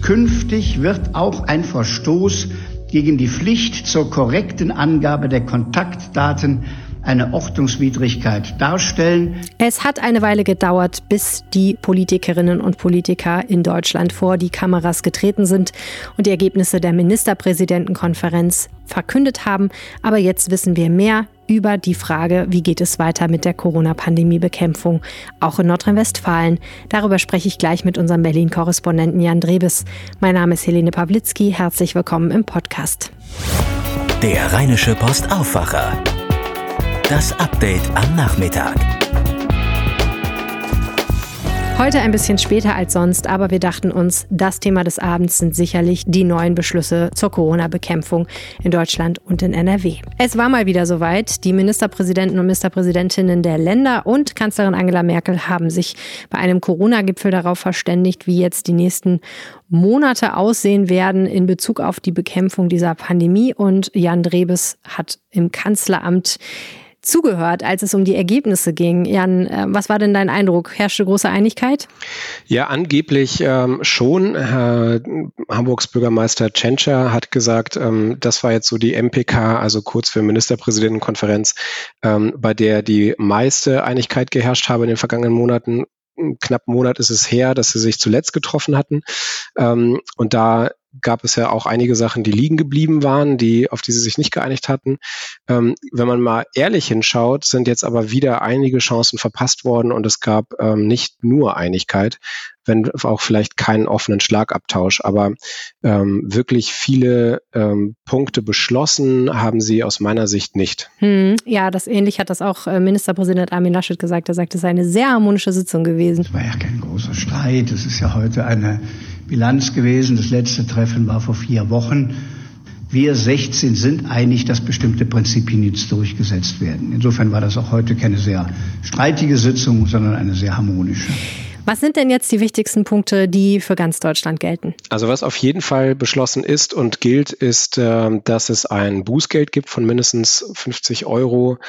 Künftig wird auch ein Verstoß gegen die Pflicht zur korrekten Angabe der Kontaktdaten eine Ordnungswidrigkeit darstellen. Es hat eine Weile gedauert, bis die Politikerinnen und Politiker in Deutschland vor die Kameras getreten sind und die Ergebnisse der Ministerpräsidentenkonferenz verkündet haben. Aber jetzt wissen wir mehr über die Frage, wie geht es weiter mit der Corona-Pandemie-Bekämpfung, auch in Nordrhein-Westfalen. Darüber spreche ich gleich mit unserem Berlin-Korrespondenten Jan Drebes. Mein Name ist Helene Pawlitzki. Herzlich willkommen im Podcast. Der Rheinische Post Aufwacher. Das Update am Nachmittag. Heute ein bisschen später als sonst, aber wir dachten uns, das Thema des Abends sind sicherlich die neuen Beschlüsse zur Corona-Bekämpfung in Deutschland und in NRW. Es war mal wieder soweit. Die Ministerpräsidenten und Ministerpräsidentinnen der Länder und Kanzlerin Angela Merkel haben sich bei einem Corona-Gipfel darauf verständigt, wie jetzt die nächsten Monate aussehen werden in Bezug auf die Bekämpfung dieser Pandemie. Und Jan Drebes hat im Kanzleramt zugehört, als es um die Ergebnisse ging. Jan, was war denn dein Eindruck? Herrschte große Einigkeit? Ja, angeblich schon. Hamburgs Bürgermeister Tschentscher hat gesagt, das war jetzt so die MPK, also kurz für Ministerpräsidentenkonferenz, bei der die meiste Einigkeit geherrscht habe in den vergangenen Monaten. Knapp einen Monat ist es her, dass sie sich zuletzt getroffen hatten. Und da gab es ja auch einige Sachen, die liegen geblieben waren, auf die sie sich nicht geeinigt hatten. Wenn man mal ehrlich hinschaut, sind jetzt aber wieder einige Chancen verpasst worden und es gab nicht nur Einigkeit, wenn auch vielleicht keinen offenen Schlagabtausch, aber wirklich viele Punkte beschlossen haben sie aus meiner Sicht nicht. Ja, ähnlich hat das auch Ministerpräsident Armin Laschet gesagt. Er sagte, es sei eine sehr harmonische Sitzung gewesen. Es war ja kein großer Streit. Es ist ja heute eine Bilanz gewesen. Das letzte Treffen war vor 4 Wochen. Wir 16 sind einig, dass bestimmte Prinzipien jetzt durchgesetzt werden. Insofern war das auch heute keine sehr streitige Sitzung, sondern eine sehr harmonische. Was sind denn jetzt die wichtigsten Punkte, die für ganz Deutschland gelten? Also was auf jeden Fall beschlossen ist und gilt, ist, dass es ein Bußgeld gibt von mindestens 50 €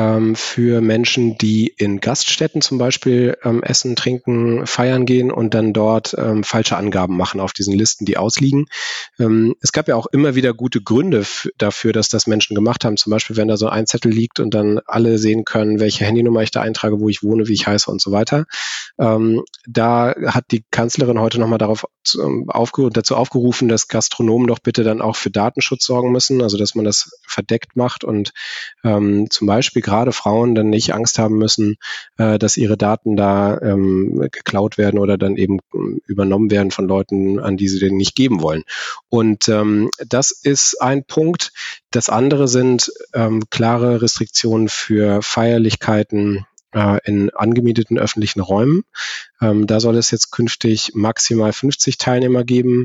für Menschen, die in Gaststätten zum Beispiel essen, trinken, feiern gehen und dann dort falsche Angaben machen auf diesen Listen, die ausliegen. Es gab ja auch immer wieder gute Gründe dafür, dass das Menschen gemacht haben. Zum Beispiel, wenn da so ein Zettel liegt und dann alle sehen können, welche Handynummer ich da eintrage, wo ich wohne, wie ich heiße und so weiter. Da hat die Kanzlerin heute nochmal dazu aufgerufen, dass Gastronomen doch bitte dann auch für Datenschutz sorgen müssen, also dass man das verdeckt macht und zum Beispiel gerade Frauen dann nicht Angst haben müssen, dass ihre Daten da geklaut werden oder dann eben übernommen werden von Leuten, an die sie den nicht geben wollen. Und das ist ein Punkt. Das andere sind klare Restriktionen für Feierlichkeiten in angemieteten öffentlichen Räumen. Da soll es jetzt künftig maximal 50 Teilnehmer geben,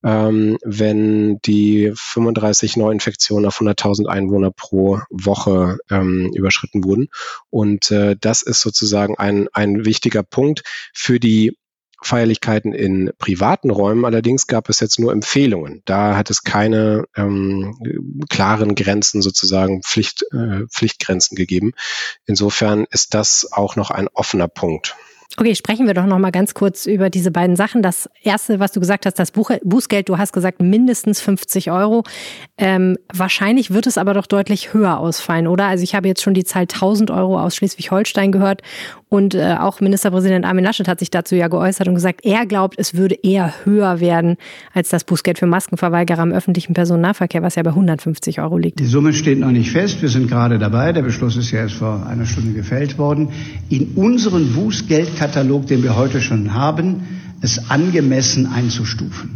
wenn die 35 Neuinfektionen auf 100.000 Einwohner pro Woche überschritten wurden. Und das ist sozusagen ein wichtiger Punkt für die Feierlichkeiten in privaten Räumen. Allerdings gab es jetzt nur Empfehlungen. Da hat es keine klaren Grenzen, sozusagen Pflichtgrenzen gegeben. Insofern ist das auch noch ein offener Punkt. Okay, sprechen wir doch noch mal ganz kurz über diese beiden Sachen. Das erste, was du gesagt hast, das Bußgeld, du hast gesagt mindestens 50 €. Wahrscheinlich wird es aber doch deutlich höher ausfallen, oder? Also ich habe jetzt schon die Zahl 1.000 € aus Schleswig-Holstein gehört und auch Ministerpräsident Armin Laschet hat sich dazu ja geäußert und gesagt, er glaubt, es würde eher höher werden als das Bußgeld für Maskenverweigerer im öffentlichen Personennahverkehr, was ja bei 150 € liegt. Die Summe steht noch nicht fest. Wir sind gerade dabei. Der Beschluss ist ja erst vor einer Stunde gefällt worden. In unseren Bußgeldkatalog, den wir heute schon haben, es angemessen einzustufen.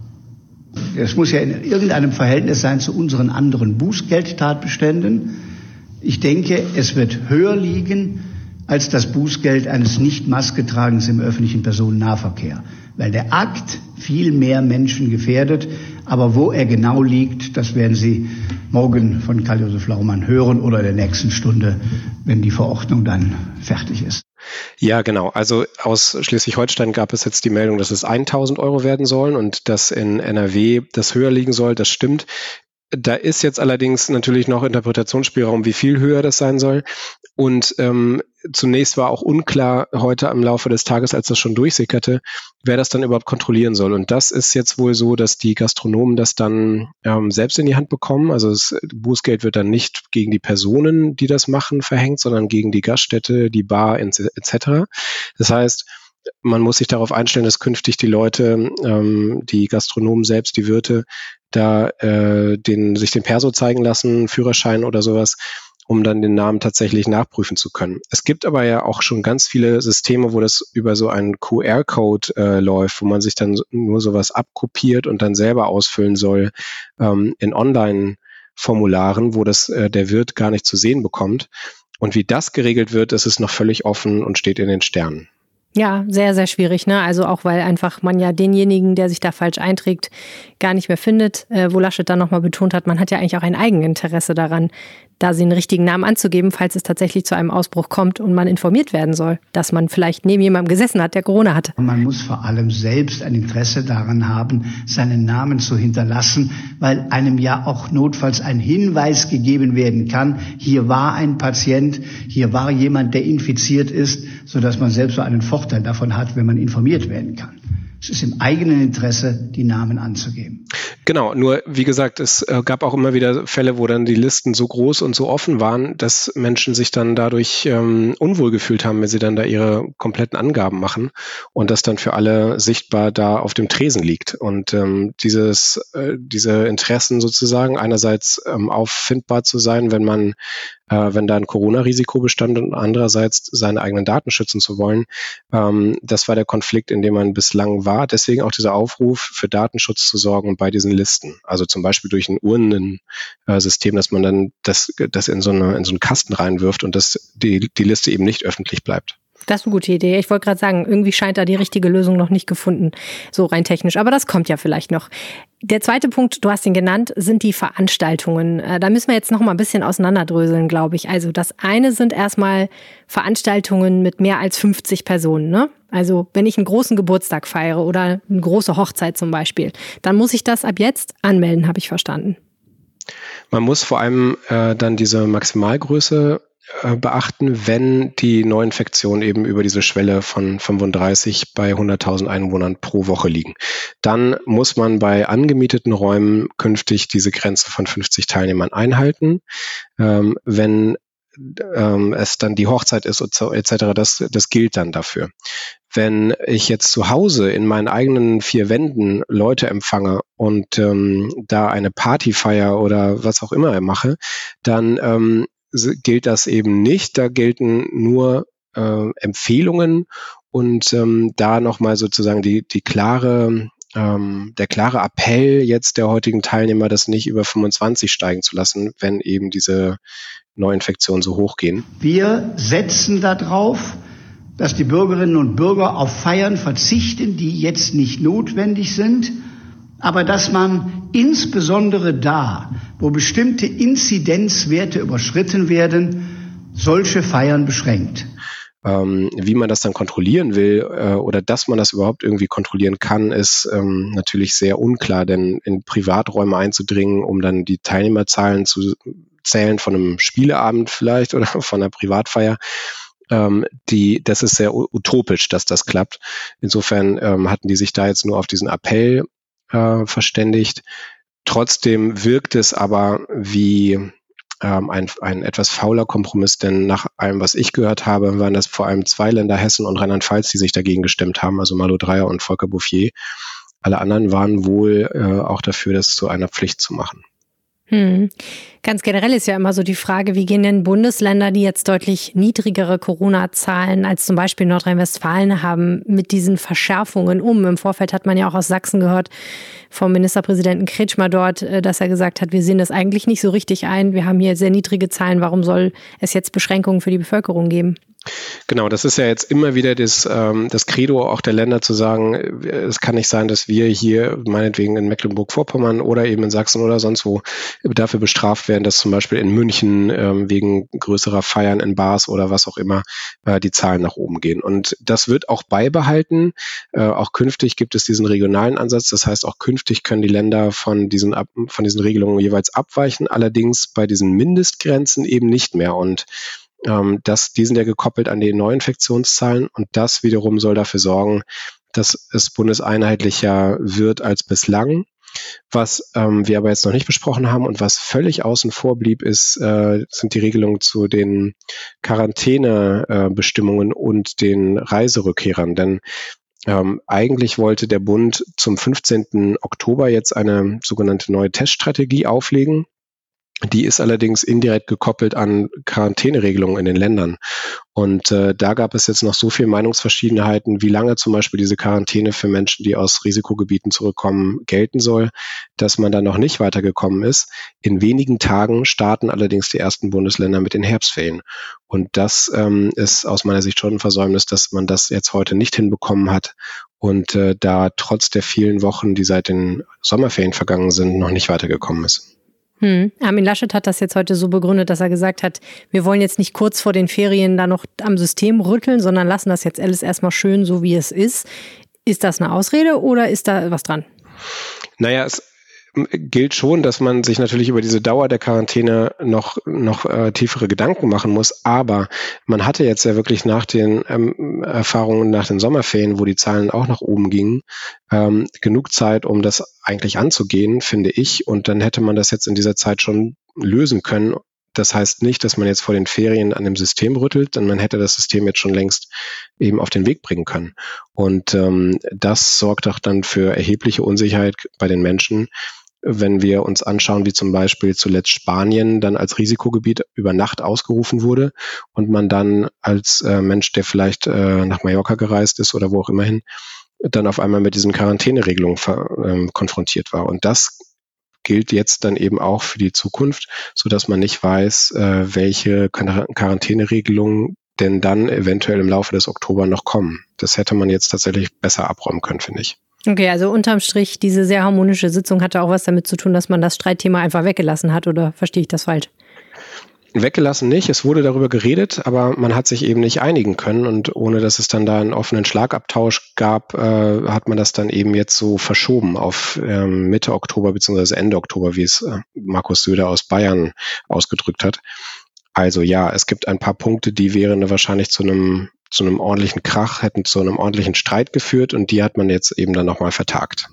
Es muss ja in irgendeinem Verhältnis sein zu unseren anderen Bußgeldtatbeständen. Ich denke, es wird höher liegen als das Bußgeld eines Nicht-Maske-Tragens im öffentlichen Personennahverkehr, weil der Akt viel mehr Menschen gefährdet. Aber wo er genau liegt, das werden Sie morgen von Karl-Josef Laumann hören oder in der nächsten Stunde, wenn die Verordnung dann fertig ist. Ja, genau. Also aus Schleswig-Holstein gab es jetzt die Meldung, dass es 1.000 € werden sollen und dass in NRW das höher liegen soll. Das stimmt. Da ist jetzt allerdings natürlich noch Interpretationsspielraum, wie viel höher das sein soll. Und zunächst war auch unklar heute im Laufe des Tages, als das schon durchsickerte, wer das dann überhaupt kontrollieren soll. Und das ist jetzt wohl so, dass die Gastronomen das dann selbst in die Hand bekommen. Also das Bußgeld wird dann nicht gegen die Personen, die das machen, verhängt, sondern gegen die Gaststätte, die Bar etc. Das heißt, man muss sich darauf einstellen, dass künftig die Leute, die Gastronomen selbst, die Wirte, da sich den Perso zeigen lassen, Führerschein oder sowas, um dann den Namen tatsächlich nachprüfen zu können. Es gibt aber ja auch schon ganz viele Systeme, wo das über so einen QR-Code läuft, wo man sich dann nur sowas abkopiert und dann selber ausfüllen soll in Online-Formularen, wo das der Wirt gar nicht zu sehen bekommt. Und wie das geregelt wird, das ist noch völlig offen und steht in den Sternen. Ja, sehr, sehr schwierig, ne? Also auch, weil einfach man ja denjenigen, der sich da falsch einträgt, gar nicht mehr findet. Wo Laschet dann nochmal betont hat, man hat ja eigentlich auch ein Eigeninteresse daran, da sie einen richtigen Namen anzugeben, falls es tatsächlich zu einem Ausbruch kommt und man informiert werden soll, dass man vielleicht neben jemandem gesessen hat, der Corona hatte. Man muss vor allem selbst ein Interesse daran haben, seinen Namen zu hinterlassen, weil einem ja auch notfalls ein Hinweis gegeben werden kann, hier war ein Patient, hier war jemand, der infiziert ist, sodass man selbst so einen Vorteil davon hat, wenn man informiert werden kann. Es ist im eigenen Interesse, die Namen anzugeben. Genau, nur wie gesagt, es gab auch immer wieder Fälle, wo dann die Listen so groß und so offen waren, dass Menschen sich dann dadurch unwohl gefühlt haben, wenn sie dann da ihre kompletten Angaben machen und das dann für alle sichtbar da auf dem Tresen liegt. Und diese Interessen sozusagen, einerseits auffindbar zu sein, wenn da ein Corona-Risiko bestand und andererseits seine eigenen Daten schützen zu wollen, das war der Konflikt, in dem man bislang war. Deswegen auch dieser Aufruf, für Datenschutz zu sorgen bei diesen Listen. Also zum Beispiel durch ein Urnensystem, dass man dann das in so einen Kasten reinwirft und dass die Liste eben nicht öffentlich bleibt. Das ist eine gute Idee. Ich wollte gerade sagen, irgendwie scheint da die richtige Lösung noch nicht gefunden, so rein technisch. Aber das kommt ja vielleicht noch. Der zweite Punkt, du hast ihn genannt, sind die Veranstaltungen. Da müssen wir jetzt noch mal ein bisschen auseinanderdröseln, glaube ich. Also das eine sind erstmal Veranstaltungen mit mehr als 50 Personen, ne? Also wenn ich einen großen Geburtstag feiere oder eine große Hochzeit zum Beispiel, dann muss ich das ab jetzt anmelden, habe ich verstanden. Man muss vor allem dann diese Maximalgröße beachten, wenn die Neuinfektionen eben über diese Schwelle von 35 bei 100.000 Einwohnern pro Woche liegen. Dann muss man bei angemieteten Räumen künftig diese Grenze von 50 Teilnehmern einhalten. Wenn es dann die Hochzeit ist etc., das gilt dann dafür. Wenn ich jetzt zu Hause in meinen eigenen 4 Wänden Leute empfange und da eine Partyfeier oder was auch immer mache, dann gilt das eben nicht. Da gelten nur Empfehlungen und da nochmal sozusagen der klare Appell jetzt der heutigen Teilnehmer, das nicht über 25 steigen zu lassen, wenn eben diese Neuinfektionen so hoch gehen. Wir setzen darauf, dass die Bürgerinnen und Bürger auf Feiern verzichten, die jetzt nicht notwendig sind, aber dass man insbesondere da, wo bestimmte Inzidenzwerte überschritten werden, solche Feiern beschränkt. Wie man das dann kontrollieren will oder dass man das überhaupt irgendwie kontrollieren kann, ist natürlich sehr unklar, denn in Privaträume einzudringen, um dann die Teilnehmerzahlen zu zählen von einem Spieleabend vielleicht oder von einer Privatfeier, das ist sehr utopisch, dass das klappt. Insofern hatten die sich da jetzt nur auf diesen Appell verständigt. Trotzdem wirkt es aber wie ein etwas fauler Kompromiss, denn nach allem, was ich gehört habe, waren das vor allem 2 Länder, Hessen und Rheinland-Pfalz, die sich dagegen gestemmt haben, also Malu Dreyer und Volker Bouffier. Alle anderen waren wohl auch dafür, das zu einer Pflicht zu machen. Ganz generell ist ja immer so die Frage, wie gehen denn Bundesländer, die jetzt deutlich niedrigere Corona-Zahlen als zum Beispiel Nordrhein-Westfalen haben, mit diesen Verschärfungen um? Im Vorfeld hat man ja auch aus Sachsen gehört vom Ministerpräsidenten Kretschmer dort, dass er gesagt hat, wir sehen das eigentlich nicht so richtig ein. Wir haben hier sehr niedrige Zahlen. Warum soll es jetzt Beschränkungen für die Bevölkerung geben? Genau, das ist ja jetzt immer wieder das Credo auch der Länder zu sagen, es kann nicht sein, dass wir hier meinetwegen in Mecklenburg-Vorpommern oder eben in Sachsen oder sonst wo dafür bestraft werden, dass zum Beispiel in München wegen größerer Feiern in Bars oder was auch immer die Zahlen nach oben gehen. Und das wird auch beibehalten. Auch künftig gibt es diesen regionalen Ansatz. Das heißt, auch künftig können die Länder von diesen Regelungen jeweils abweichen, allerdings bei diesen Mindestgrenzen eben nicht mehr. Und die sind ja gekoppelt an die Neuinfektionszahlen und das wiederum soll dafür sorgen, dass es bundeseinheitlicher wird als bislang. Was wir aber jetzt noch nicht besprochen haben und was völlig außen vor blieb, sind die Regelungen zu den Quarantänebestimmungen und den Reiserückkehrern. Denn eigentlich wollte der Bund zum 15. Oktober jetzt eine sogenannte neue Teststrategie auflegen. Die ist allerdings indirekt gekoppelt an Quarantäneregelungen in den Ländern. Und da gab es jetzt noch so viel Meinungsverschiedenheiten, wie lange zum Beispiel diese Quarantäne für Menschen, die aus Risikogebieten zurückkommen, gelten soll, dass man da noch nicht weitergekommen ist. In wenigen Tagen starten allerdings die ersten Bundesländer mit den Herbstferien. Und das ist aus meiner Sicht schon ein Versäumnis, dass man das jetzt heute nicht hinbekommen hat und da trotz der vielen Wochen, die seit den Sommerferien vergangen sind, noch nicht weitergekommen ist. Armin Laschet hat das jetzt heute so begründet, dass er gesagt hat, wir wollen jetzt nicht kurz vor den Ferien da noch am System rütteln, sondern lassen das jetzt alles erstmal schön so, wie es ist. Ist das eine Ausrede oder ist da was dran? Naja, es gilt schon, dass man sich natürlich über diese Dauer der Quarantäne noch tiefere Gedanken machen muss. Aber man hatte jetzt ja wirklich nach den Erfahrungen nach den Sommerferien, wo die Zahlen auch nach oben gingen, genug Zeit, um das eigentlich anzugehen, finde ich. Und dann hätte man das jetzt in dieser Zeit schon lösen können. Das heißt nicht, dass man jetzt vor den Ferien an dem System rüttelt, denn man hätte das System jetzt schon längst eben auf den Weg bringen können. Und das sorgt auch dann für erhebliche Unsicherheit bei den Menschen, wenn wir uns anschauen, wie zum Beispiel zuletzt Spanien dann als Risikogebiet über Nacht ausgerufen wurde und man dann als Mensch, der vielleicht nach Mallorca gereist ist oder wo auch immer hin, dann auf einmal mit diesen Quarantäneregelungen konfrontiert war. Und das gilt jetzt dann eben auch für die Zukunft, sodass man nicht weiß, welche Quarantäneregelungen denn dann eventuell im Laufe des Oktober noch kommen. Das hätte man jetzt tatsächlich besser abräumen können, finde ich. Okay, also unterm Strich, diese sehr harmonische Sitzung hatte auch was damit zu tun, dass man das Streitthema einfach weggelassen hat, oder verstehe ich das falsch? Weggelassen nicht, es wurde darüber geredet, aber man hat sich eben nicht einigen können und ohne dass es dann da einen offenen Schlagabtausch gab, hat man das dann eben jetzt so verschoben auf Mitte Oktober bzw. Ende Oktober, wie es Markus Söder aus Bayern ausgedrückt hat. Also ja, es gibt ein paar Punkte, die wären wahrscheinlich zu einem ordentlichen Krach, hätten zu einem ordentlichen Streit geführt und die hat man jetzt eben dann nochmal vertagt.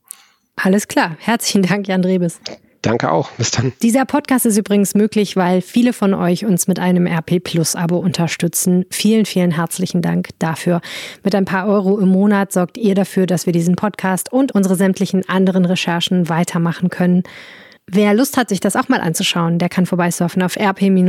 Alles klar. Herzlichen Dank, Jan Drebes. Danke auch. Bis dann. Dieser Podcast ist übrigens möglich, weil viele von euch uns mit einem RP-Plus-Abo unterstützen. Vielen, vielen herzlichen Dank dafür. Mit ein paar Euro im Monat sorgt ihr dafür, dass wir diesen Podcast und unsere sämtlichen anderen Recherchen weitermachen können. Wer Lust hat, sich das auch mal anzuschauen, der kann vorbeisurfen auf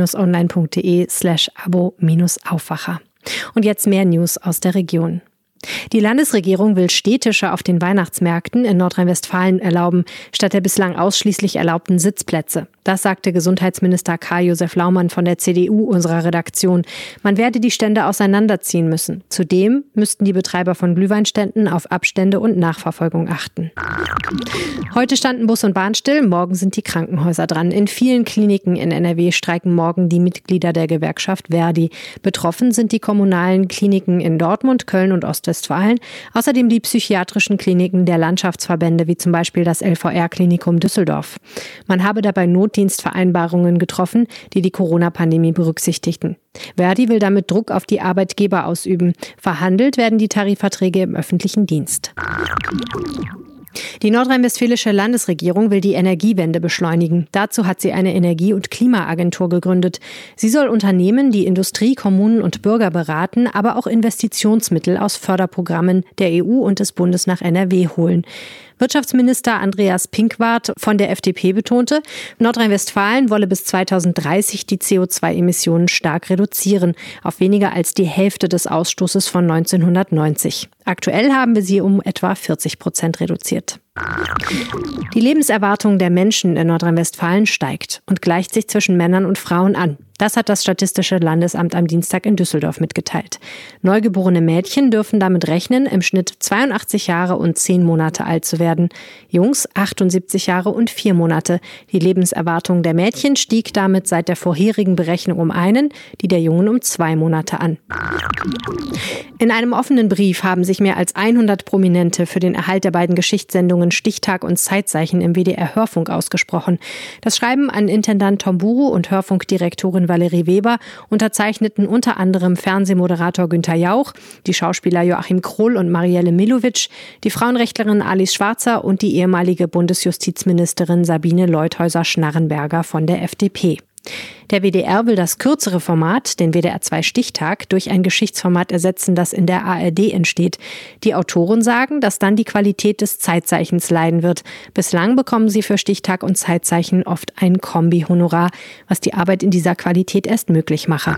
rp-online.de/abo-Aufwacher. Und jetzt mehr News aus der Region. Die Landesregierung will Stehtische auf den Weihnachtsmärkten in Nordrhein-Westfalen erlauben, statt der bislang ausschließlich erlaubten Sitzplätze. Das sagte Gesundheitsminister Karl-Josef Laumann von der CDU unserer Redaktion. Man werde die Stände auseinanderziehen müssen. Zudem müssten die Betreiber von Glühweinständen auf Abstände und Nachverfolgung achten. Heute standen Bus und Bahn still, morgen sind die Krankenhäuser dran. In vielen Kliniken in NRW streiken morgen die Mitglieder der Gewerkschaft Verdi. Betroffen sind die kommunalen Kliniken in Dortmund, Köln und Ostwestfalen, außerdem die psychiatrischen Kliniken der Landschaftsverbände, wie zum Beispiel das LVR-Klinikum Düsseldorf. Man habe dabei Notdienstvereinbarungen getroffen, die die Corona-Pandemie berücksichtigten. Verdi will damit Druck auf die Arbeitgeber ausüben. Verhandelt werden die Tarifverträge im öffentlichen Dienst. Die nordrhein-westfälische Landesregierung will die Energiewende beschleunigen. Dazu hat sie eine Energie- und Klimaagentur gegründet. Sie soll Unternehmen, die Industrie, Kommunen und Bürger beraten, aber auch Investitionsmittel aus Förderprogrammen der EU und des Bundes nach NRW holen. Wirtschaftsminister Andreas Pinkwart von der FDP betonte, Nordrhein-Westfalen wolle bis 2030 die CO2-Emissionen stark reduzieren, auf weniger als die Hälfte des Ausstoßes von 1990. Aktuell haben wir sie um etwa 40% reduziert. Die Lebenserwartung der Menschen in Nordrhein-Westfalen steigt und gleicht sich zwischen Männern und Frauen an. Das hat das Statistische Landesamt am Dienstag in Düsseldorf mitgeteilt. Neugeborene Mädchen dürfen damit rechnen, im Schnitt 82 Jahre und 10 Monate alt zu werden. Jungs 78 Jahre und 4 Monate. Die Lebenserwartung der Mädchen stieg damit seit der vorherigen Berechnung um 1, die der Jungen um 2 Monate an. In einem offenen Brief haben sich mehr als 100 Prominente für den Erhalt der beiden Geschichtssendungen Stichtag und Zeitzeichen im WDR-Hörfunk ausgesprochen. Das Schreiben an Intendant Tom Buru und Hörfunkdirektorin Valerie Weber unterzeichneten unter anderem Fernsehmoderator Günther Jauch, die Schauspieler Joachim Kroll und Marielle Milovic, die Frauenrechtlerin Alice Schwarzer und die ehemalige Bundesjustizministerin Sabine Leuthäuser-Schnarrenberger von der FDP. Der WDR will das kürzere Format, den WDR 2 Stichtag, durch ein Geschichtsformat ersetzen, das in der ARD entsteht. Die Autoren sagen, dass dann die Qualität des Zeitzeichens leiden wird. Bislang bekommen sie für Stichtag und Zeitzeichen oft ein Kombi-Honorar, was die Arbeit in dieser Qualität erst möglich mache.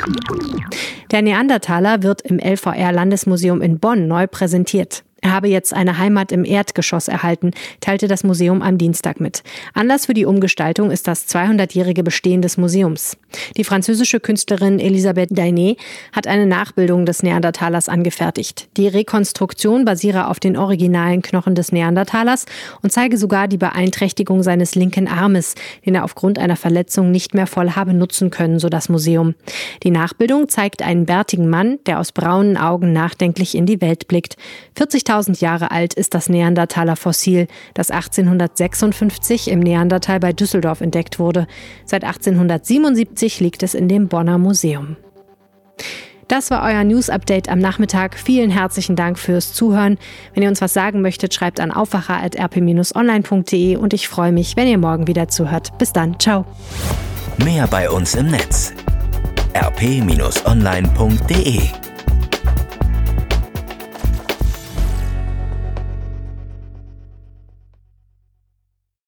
Der Neandertaler wird im LVR-Landesmuseum in Bonn neu präsentiert. Er habe jetzt eine Heimat im Erdgeschoss erhalten, teilte das Museum am Dienstag mit. Anlass für die Umgestaltung ist das 200-jährige Bestehen des Museums. Die französische Künstlerin Elisabeth Dainé hat eine Nachbildung des Neandertalers angefertigt. Die Rekonstruktion basiere auf den originalen Knochen des Neandertalers und zeige sogar die Beeinträchtigung seines linken Armes, den er aufgrund einer Verletzung nicht mehr voll habe nutzen können, so das Museum. Die Nachbildung zeigt einen bärtigen Mann, der aus braunen Augen nachdenklich in die Welt blickt. 40.000 Jahre alt ist das Neandertaler-Fossil, das 1856 im Neandertal bei Düsseldorf entdeckt wurde. Seit 1877 liegt es in dem Bonner Museum. Das war euer News-Update am Nachmittag. Vielen herzlichen Dank fürs Zuhören. Wenn ihr uns was sagen möchtet, schreibt an aufwacher@rp-online.de und ich freue mich, wenn ihr morgen wieder zuhört. Bis dann. Ciao. Mehr bei uns im Netz. rp-online.de